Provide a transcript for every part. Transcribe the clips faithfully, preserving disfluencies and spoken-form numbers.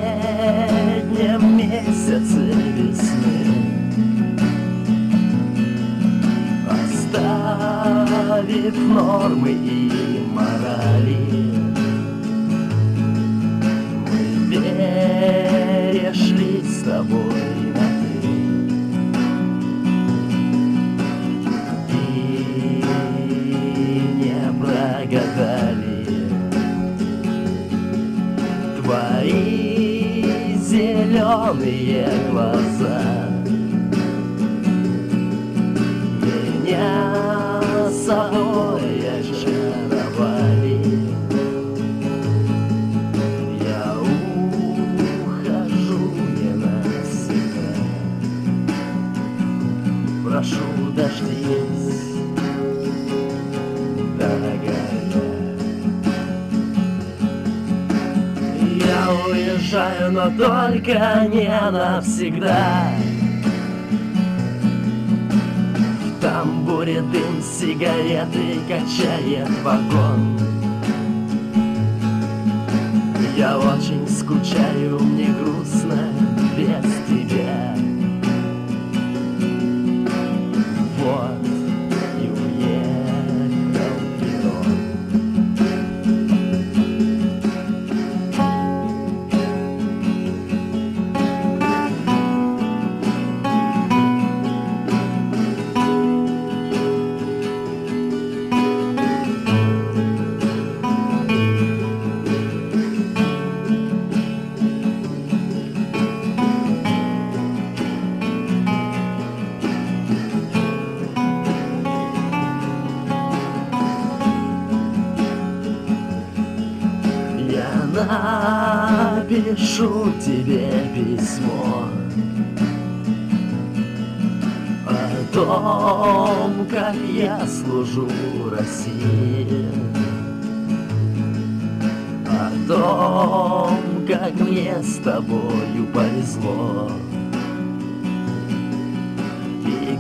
последнем месяце весны, оставив нормы и морали, мы перешли с тобой на «ты». И не прогадали твои зеленые глаза. Меня собой очаровали. Я ухожу не навсегда. Прошу, дождись, дорогая. Я уезжаю, но только не навсегда. В тамбуре дым сигареты качает вагон. Я очень скучаю, мне грустно без тебя. Вот и уехал перрон. Напишу тебе письмо о том, как я служу России, о том, как мне с тобою повезло, и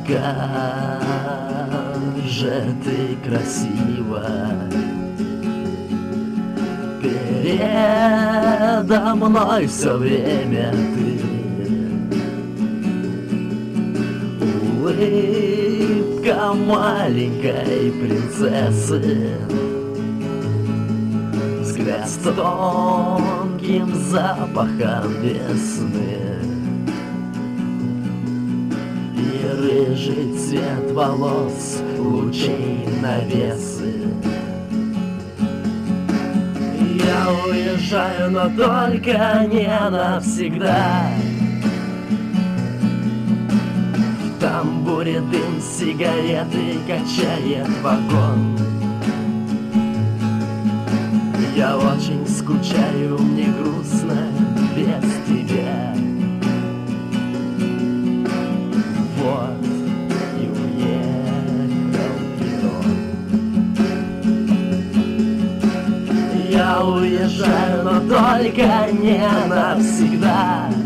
как же ты красива. Передо мной все время ты, улыбка маленькой принцессы, взгляд с тонким запахом весны и рыжий цвет волос, лучей навесы. Я уезжаю, но только не навсегда. В тамбуре дым сигареты качает вагон. Я очень скучаю, мне грустно без тебя. Вот и уехал перрон. Я уезжаю, но только не навсегда.